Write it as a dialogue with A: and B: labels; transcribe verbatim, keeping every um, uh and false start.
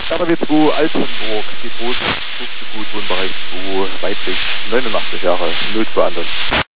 A: R W zwei Altenburg, die große Fluggut, Wohnbereich zwei, Weidlich, neunundachtzig Jahre, null zwei anderen.